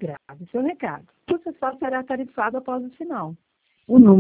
Grave seu recado. O acessório será tarifado após o sinal. O número